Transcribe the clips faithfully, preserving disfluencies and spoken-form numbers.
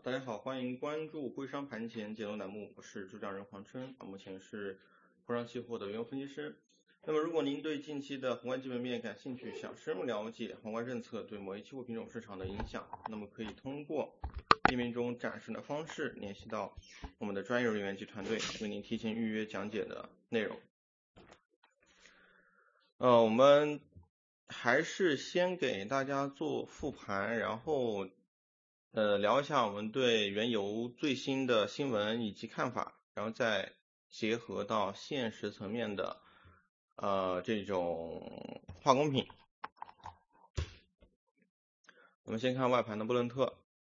大家好，欢迎关注徽商盘前解读栏目，我是主讲人黄琛，目前是徽商期货的原油分析师。那么如果您对近期的宏观基本面感兴趣，想深入了解宏观政策对某一期货品种市场的影响，那么可以通过页面中展示的方式联系到我们的专业人员及团队，为您提前预约讲解的内容。呃，我们还是先给大家做复盘，然后呃，聊一下我们对原油最新的新闻以及看法，然后再结合到现实层面的呃这种化工品。我们先看外盘的布伦特。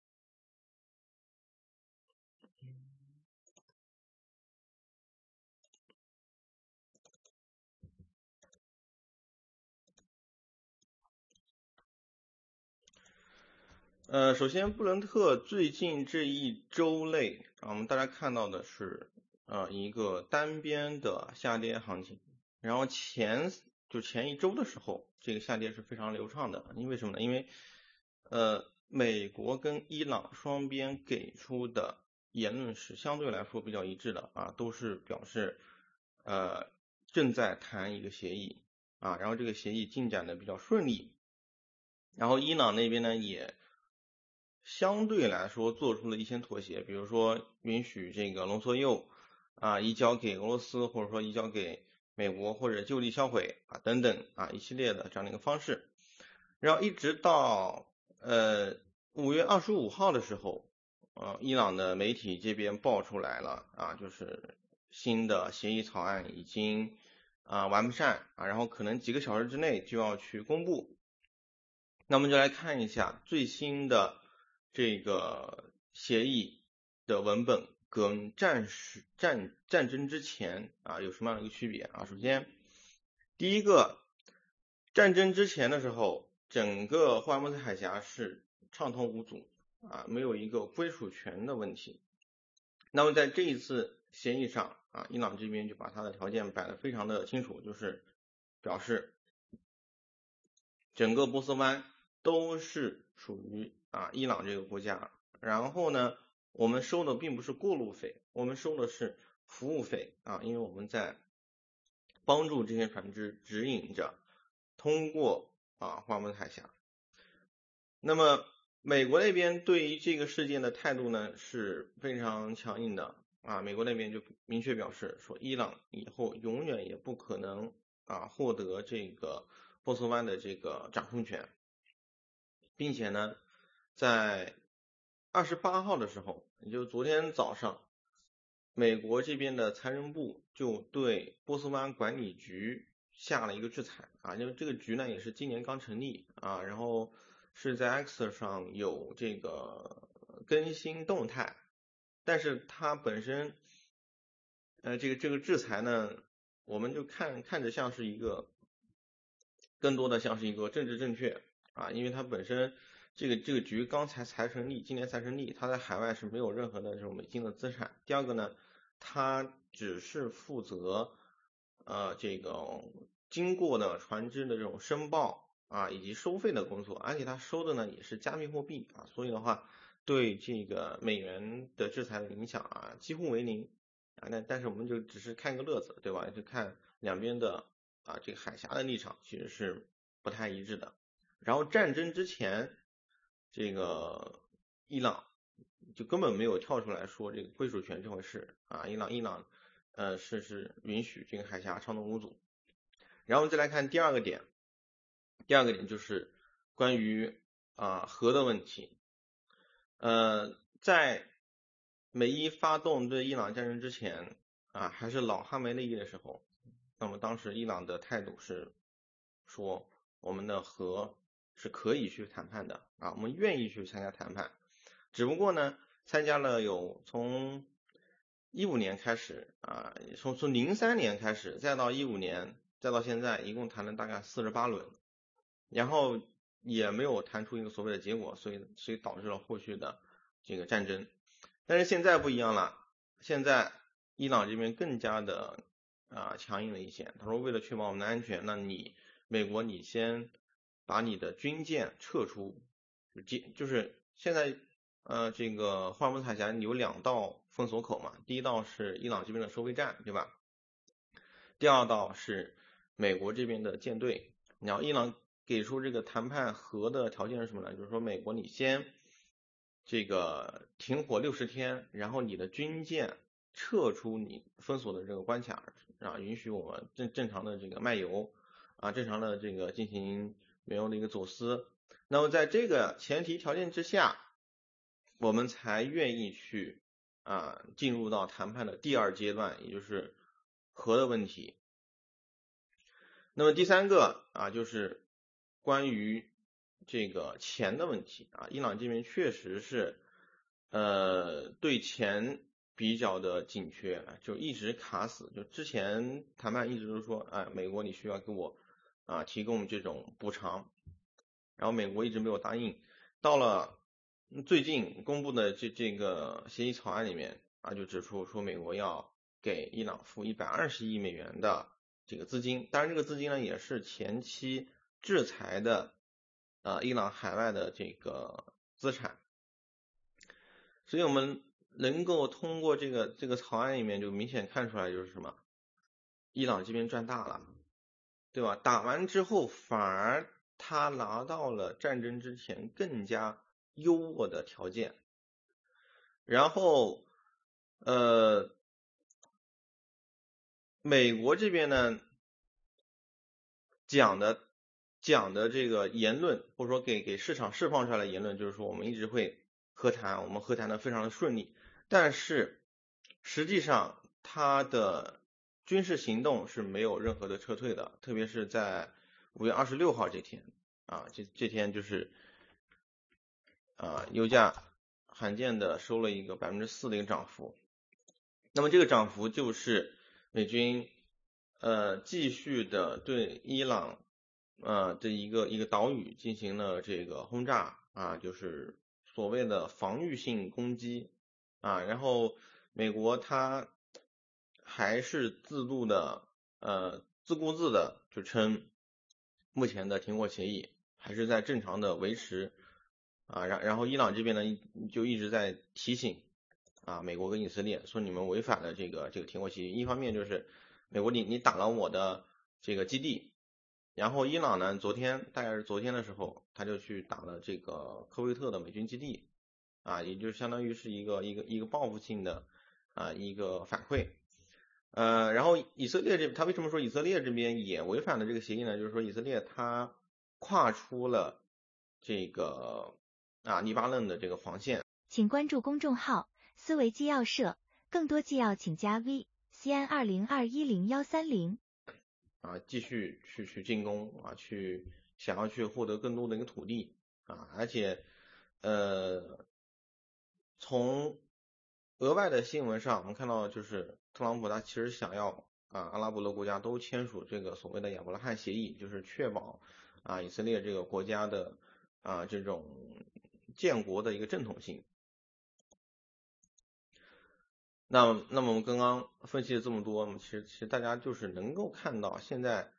呃，首先布伦特最近这一周内，我们大家看到的是呃一个单边的下跌行情，然后前就前一周的时候，这个下跌是非常流畅的，因为什么呢？因为呃美国跟伊朗双边给出的言论是相对来说比较一致的啊，都是表示呃正在谈一个协议啊，然后这个协议进展的比较顺利，然后伊朗那边呢也相对来说做出了一些妥协，比如说允许这个浓缩铀啊移交给俄罗斯，或者说移交给美国，或者就地销毁啊等等啊一系列的这样的一个方式。然后一直到呃五月二十五号的时候，呃伊朗的媒体这边爆出来了啊，就是新的协议草案已经啊完不善啊，然后可能几个小时之内就要去公布。那我们就来看一下最新的这个协议的文本跟战时战战争之前啊有什么样的一个区别啊？首先，第一个，战争之前的时候，整个霍尔木兹海峡是畅通无阻啊，没有一个归属权的问题。那么在这一次协议上啊，伊朗这边就把它的条件摆得非常的清楚，就是表示整个波斯湾都是属于啊伊朗这个国家，然后呢，我们收的并不是过路费，我们收的是服务费啊，因为我们在帮助这些船只指引着通过啊霍尔木兹海峡。那么美国那边对于这个事件的态度呢是非常强硬的啊，美国那边就明确表示说，伊朗以后永远也不可能啊获得这个波斯湾的这个掌控权，并且呢，在二十八号的时候，也就是昨天早上，美国这边的财政部就对波斯湾管理局下了一个制裁啊，因为这个局呢也是今年刚成立啊，然后是在 X 上有这个更新动态，但是它本身呃这个这个制裁呢，我们就看看着像是一个更多的像是一个政治正确啊，因为它本身这个这个局刚才才成立，今年才成立，它在海外是没有任何的这种美金的资产。第二个呢，它只是负责呃这个经过的船只的这种申报啊以及收费的工作，而且它收的呢也是加密货币啊，所以的话对这个美元的制裁的影响啊几乎为零啊。那但是我们就只是看个乐子，对吧？就看两边的啊这个海峡的立场其实是不太一致的。然后战争之前，这个伊朗就根本没有跳出来说这个归属权这回事啊，伊朗伊朗呃是是允许这个海峡畅通无阻。然后再来看第二个点，第二个点就是关于啊核的问题。呃，在美伊发动对伊朗战争之前啊，还是老哈梅内伊的时候，那么当时伊朗的态度是说，我们的核是可以去谈判的啊，我们愿意去参加谈判，只不过呢，参加了有从一五年开始啊，从从零三年开始，再到一五年，再到现在，一共谈了大概四十八轮，然后也没有谈出一个所谓的结果，所以所以导致了后续的这个战争。但是现在不一样了，现在伊朗这边更加的啊强硬了一些，他说为了确保我们的安全，那你美国你先把你的军舰撤出，就就是现在呃这个霍尔木兹海峡有两道封锁口嘛，第一道是伊朗这边的收费站，对吧？第二道是美国这边的舰队。然后伊朗给出这个谈判和的条件是什么呢？就是说美国你先这个停火六十天，然后你的军舰撤出你封锁的这个关卡啊，允许我们正正常的这个卖油啊，正常的这个进行原油的一个走私。那么在这个前提条件之下，我们才愿意去啊进入到谈判的第二阶段，也就是核的问题。那么第三个啊，就是关于这个钱的问题啊，伊朗这边确实是呃对钱比较的紧缺，就一直卡死。就之前谈判一直都说，哎，美国你需要给我啊提供这种补偿，然后美国一直没有答应。到了最近公布的这这个协议草案里面啊，就指出说美国要给伊朗付一百二十亿美元的这个资金，当然这个资金呢也是前期制裁的呃伊朗海外的这个资产。所以我们能够通过这个这个草案里面就明显看出来就是什么，伊朗这边赚大了，对吧？打完之后反而他拿到了战争之前更加优渥的条件。然后呃美国这边呢讲的讲的这个言论，或者说给给市场释放出来的言论，就是说我们一直会和谈，我们和谈的非常的顺利，但是实际上它的军事行动是没有任何的撤退的，特别是在五月二十六号这天啊，这这天就是啊油价罕见的收了一个百分之四的一个涨幅。那么这个涨幅就是美军呃继续的对伊朗呃的一个一个岛屿进行了这个轰炸啊，就是所谓的防御性攻击啊。然后美国它还是自度的呃自顾自的就称目前的停火协议还是在正常的维持啊，然然后伊朗这边呢就一直在提醒啊，美国跟以色列说你们违反了这个这个停火协议。一方面就是美国你你打了我的这个基地，然后伊朗呢昨天大概是昨天的时候，他就去打了这个科威特的美军基地啊，也就相当于是一个一个一个报复性的啊一个反馈。呃，然后以色列这他为什么说以色列这边也违反了这个协议呢？就是说以色列他跨出了这个啊黎巴嫩的这个防线。 请关注公众号思维纪要社，更多纪要请加 V C N 二零二一零幺三零。 啊，继续去去进攻啊，去想要去获得更多的一个土地啊，而且呃，从额外的新闻上，我们看到就是特朗普他其实想要啊阿拉伯的国家都签署这个所谓的亚伯拉罕协议，就是确保啊以色列这个国家的啊这种建国的一个正统性。那那么我们刚刚分析了这么多，其实其实大家就是能够看到，现在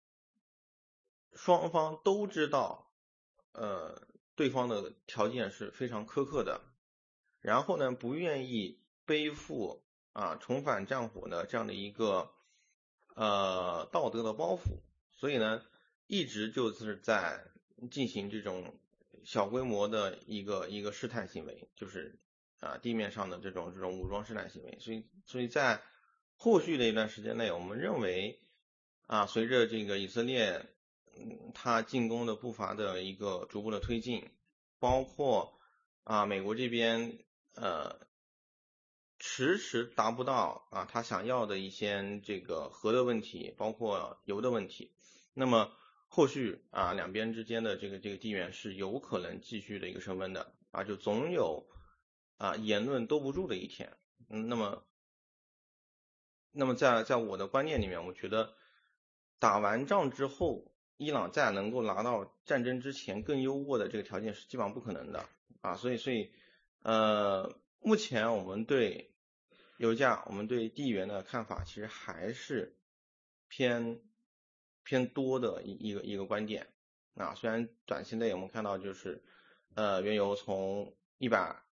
双方都知道，呃，对方的条件是非常苛刻的，然后呢，不愿意背负啊重返战火的这样的一个呃道德的包袱，所以呢，一直就是在进行这种小规模的一个一个试探行为，就是啊地面上的这种这种武装试探行为，所以所以在后续的一段时间内，我们认为啊随着这个以色列嗯它进攻的步伐的一个逐步的推进，包括啊美国这边呃迟迟达不到啊他想要的一些这个核的问题，包括油的问题，那么后续啊两边之间的这个这个地缘是有可能继续的一个升温的啊，就总有啊言论兜不住的一天。嗯，那么那么在在我的观念里面，我觉得打完仗之后，伊朗再能够拿到战争之前更优渥的这个条件是基本上不可能的啊，所以所以呃，目前我们对油价，我们对地缘的看法其实还是偏偏多的一一个一个观点啊，虽然短期内我们看到就是呃原油从一百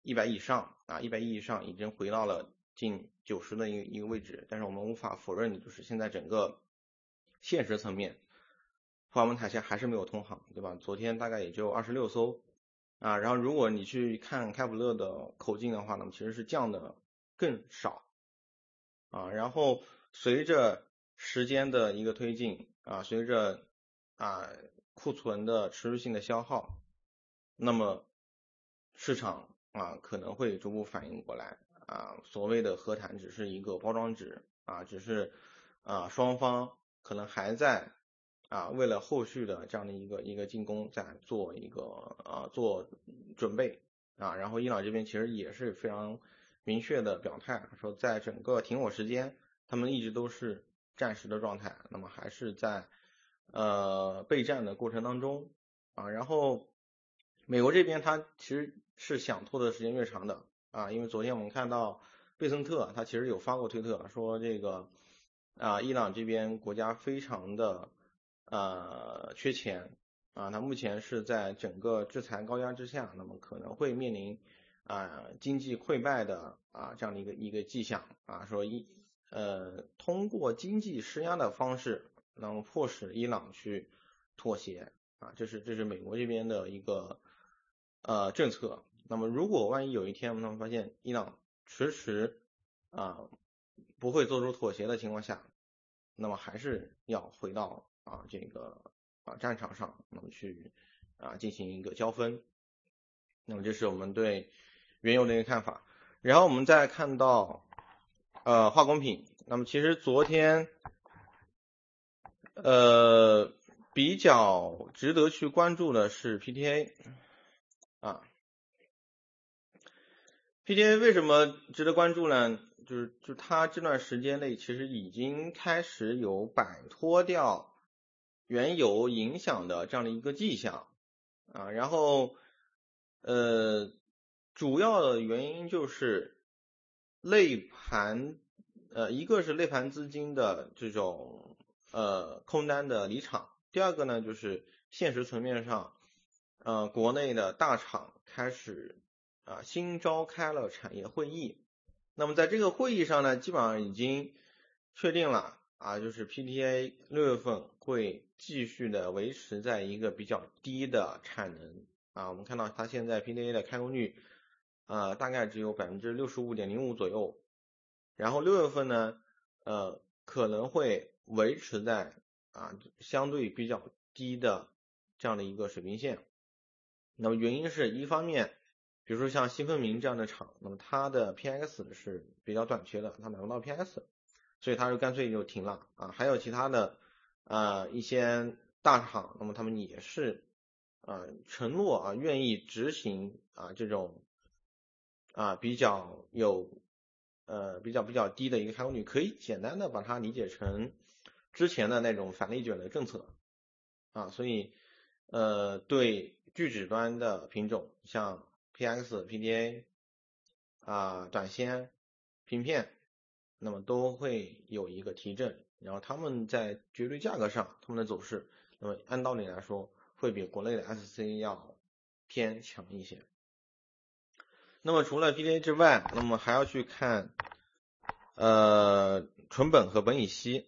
一百以上啊，一百亿以上已经回到了近九十的一个一个位置，但是我们无法否认的就是现在整个现实层面，华文海峡还是没有通航，对吧？昨天大概也就二十六艘啊，然后如果你去看开普勒的口径的话，那么其实是降的更少啊，然后随着时间的一个推进啊，随着啊库存的持续性的消耗，那么市场啊可能会逐步反应过来啊，所谓的和谈只是一个包装纸啊，只是啊双方可能还在啊为了后续的这样的一个一个进攻在做一个啊做准备啊，然后伊朗这边其实也是非常明确的表态说，在整个停火时间，他们一直都是战时的状态，那么还是在呃备战的过程当中啊，然后美国这边他其实是想拖的时间越长的啊，因为昨天我们看到贝森特他其实有发过推特说这个啊伊朗这边国家非常的呃缺钱啊，他目前是在整个制裁高压之下，那么可能会面临啊经济溃败的啊这样的一个一个迹象啊，说一呃通过经济施压的方式，那么迫使伊朗去妥协啊，这是这是美国这边的一个呃政策。那么如果万一有一天我们发现伊朗迟迟啊不会做出妥协的情况下，那么还是要回到啊这个啊战场上，那么去啊进行一个交锋。那么这是我们对原油的一个看法。然后我们再看到呃化工品，那么其实昨天呃比较值得去关注的是 P T A 啊 ，P T A 为什么值得关注呢？就是就它这段时间内其实已经开始有摆脱掉原油影响的这样的一个迹象啊，然后呃主要的原因就是类盘呃一个是类盘资金的这种呃空单的离场，第二个呢就是现实层面上呃国内的大厂开始啊新召开了产业会议，那么在这个会议上呢基本上已经确定了啊，就是 P T A 六月份会继续的维持在一个比较低的产能啊，我们看到它现在 P T A 的开工率呃大概只有 百分之六十五点零五 左右，然后六月份呢呃可能会维持在啊相对比较低的这样的一个水平线。那么原因是一方面比如说像新芬明这样的厂，那么它的 P X 是比较短缺的，它买不到 P X， 所以它就干脆就停了啊。还有其他的呃一些大厂，那么他们也是呃承诺啊愿意执行啊这种啊比较有呃比较比较低的一个开工率，可以简单的把它理解成之前的那种返利卷的政策啊，所以呃对聚酯端的品种像 P X、P D A 啊短纤、平片，那么都会有一个提振，然后他们在绝对价格上他们的走势，那么按道理来说会比国内的 S C 要偏强一些。那么除了 P D A 之外，那么还要去看呃纯苯和苯乙烯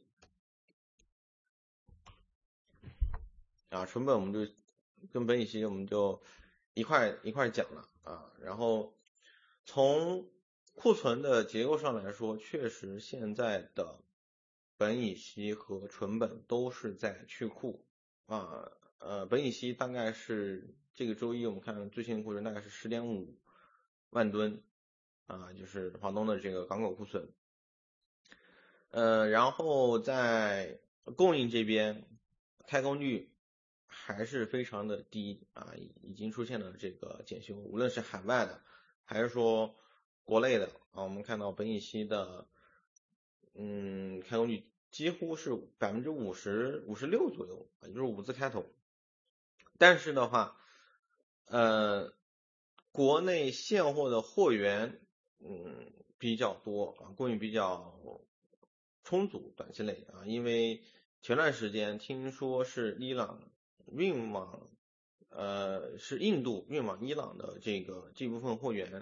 啊，纯苯我们就跟苯乙烯我们就一块一块讲了啊，然后从库存的结构上来说，确实现在的苯乙烯和纯苯都是在去库啊，呃苯乙烯大概是这个周一我们看最新库存大概是 十点五万吨啊，就是华东的这个港口库存。呃，然后在供应这边，开工率还是非常的低啊，已经出现了这个检修，无论是海外的还是说国内的啊，我们看到苯乙烯的嗯开工率几乎是百分之五十五十六左右，也就是五字开头。但是的话，呃，国内现货的货源嗯比较多啊，供应比较充足，短期内啊，因为前段时间听说是伊朗运往呃是印度运往伊朗的这个这部分货源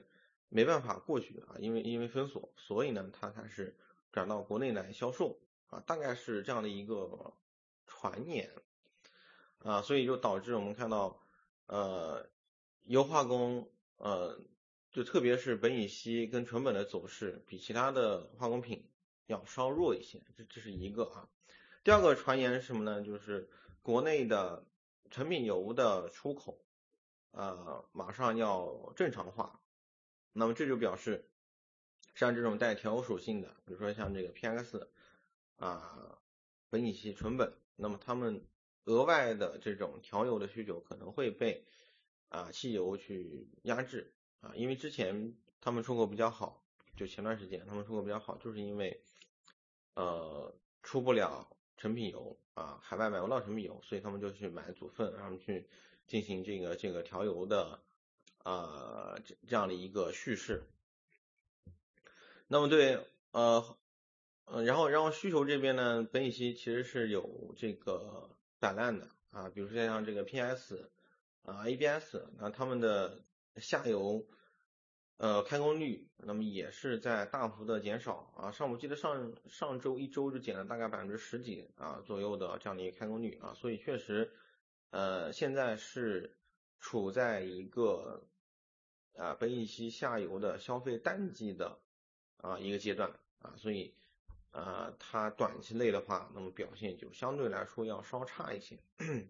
没办法过去啊，因为因为封锁，所以呢它才是转到国内来销售啊，大概是这样的一个传言啊，所以就导致我们看到呃油化工呃就特别是苯乙烯跟醇苯的走势比其他的化工品要稍弱一些，这这是一个啊。第二个传言是什么呢？就是国内的成品油的出口呃马上要正常化，那么这就表示像这种带调油属性的，比如说像这个 P X 啊、苯乙烯、醇苯，那么它们额外的这种调油的需求可能会被啊汽油去压制啊，因为之前他们出口比较好，就前段时间他们出口比较好，就是因为呃出不了成品油啊，海外买不到成品油，所以他们就去买组分，然后去进行这个这个调油的啊这这样的一个叙事。那么对呃呃然后然后需求这边呢，苯乙烯其实是有这个摆烂的啊，比如说像这个 P S 啊 A B S， 那他们的下游呃开工率那么也是在大幅的减少啊，上我记得上上周一周就减了大概百分之十几啊左右的这样的一个开工率啊，所以确实呃现在是处在一个啊苯乙烯下游的消费淡季的啊一个阶段啊，所以呃它短期内的话，那么表现就相对来说要稍差一些。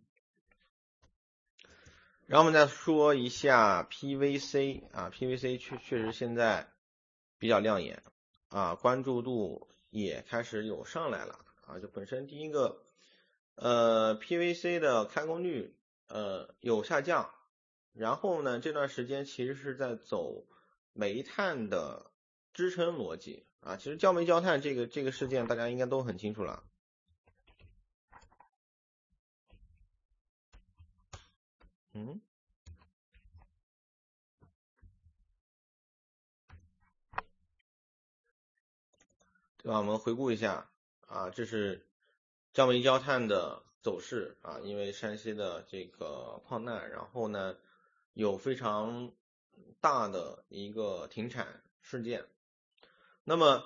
然后我们再说一下 P V C 啊 ，P V C 确确实现在比较亮眼啊，关注度也开始有上来了啊，就本身第一个呃 P V C 的开工率呃有下降，然后呢这段时间其实是在走煤炭的支撑逻辑啊，其实焦煤焦炭这个这个事件大家应该都很清楚了。嗯，对吧？我们回顾一下啊，这是焦煤焦炭的走势啊，因为山西的这个矿难，然后呢有非常大的一个停产事件。那么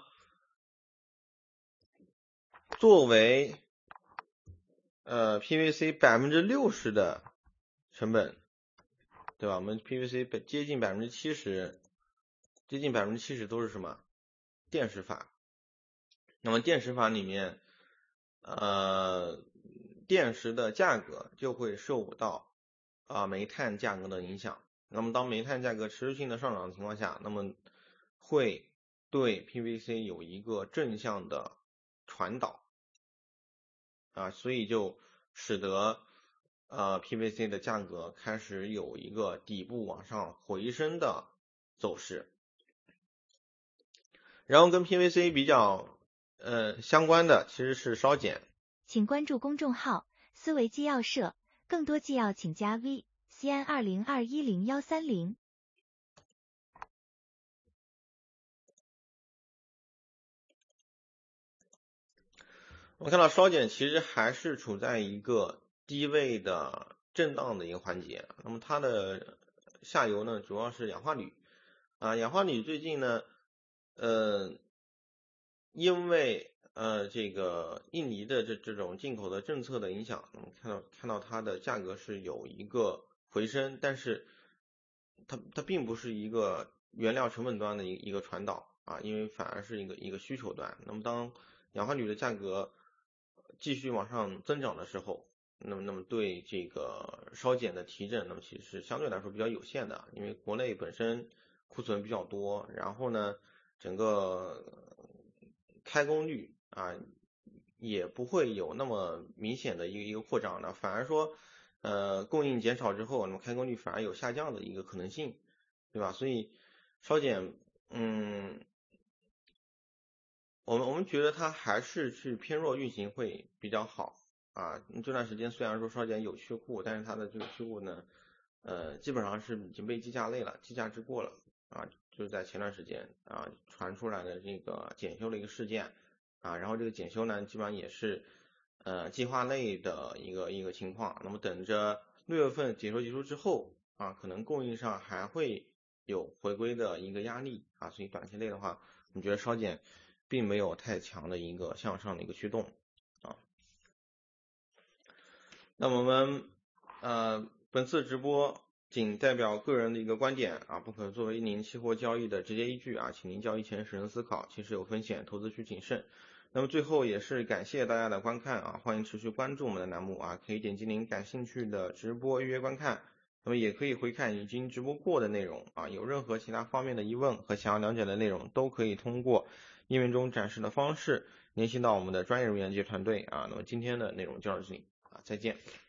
作为呃 P V C 百分之六十的成本，对吧？我们 P V C 接近百分之七十，接近百分之七十都是什么？电石法。那么电石法里面，呃，电石的价格就会受到啊、煤炭价格的影响。那么当煤炭价格持续性的上涨的情况下，那么会对 P V C 有一个正向的传导啊，所以就使得呃 P V C 的价格开始有一个底部往上回升的走势。然后跟 P V C 比较呃相关的其实是烧碱。 请关注公众号思维纪要社，更多纪要请加 V C N 二零二一零一三零。 我们看到烧碱其实还是处在一个低位的震荡的一个环节，那么它的下游呢主要是氧化铝啊，氧化铝最近呢呃因为呃这个印尼的这这种进口的政策的影响，我们看到看到它的价格是有一个回升，但是它它并不是一个原料成本端的一一个传导啊，因为反而是一个一个需求端。那么当氧化铝的价格继续往上增长的时候，那么那么对这个烧碱的提振，那么其实是相对来说比较有限的，因为国内本身库存比较多，然后呢整个开工率啊也不会有那么明显的一个一个扩张的，反而说呃供应减少之后，那么开工率反而有下降的一个可能性，对吧？所以烧碱嗯。我们我们觉得它还是去偏弱运行会比较好啊。这段时间虽然说烧碱有去库，但是它的这个去库呢，呃，基本上是已经被计价类了，计价之过了啊。就是在前段时间啊传出来的这个检修的一个事件啊，然后这个检修呢基本上也是呃计划内的一个一个情况。那么等着六月份检修结束之后啊，可能供应上还会有回归的一个压力啊，所以短期内的话，我们觉得稍减并没有太强的一个向上的一个驱动啊。那我们呃本次直播仅代表个人的一个观点啊，不可作为您期货交易的直接依据啊，请您交易前审慎思考，其实有风险，投资需谨慎。那么最后也是感谢大家的观看啊，欢迎持续关注我们的栏目啊，可以点击您感兴趣的直播预约观看，那么也可以回看已经直播过的内容啊，有任何其他方面的疑问和想要了解的内容，都可以通过页面中展示的方式联系到我们的专业人员及团队啊。那么今天的内容就到这里啊，再见。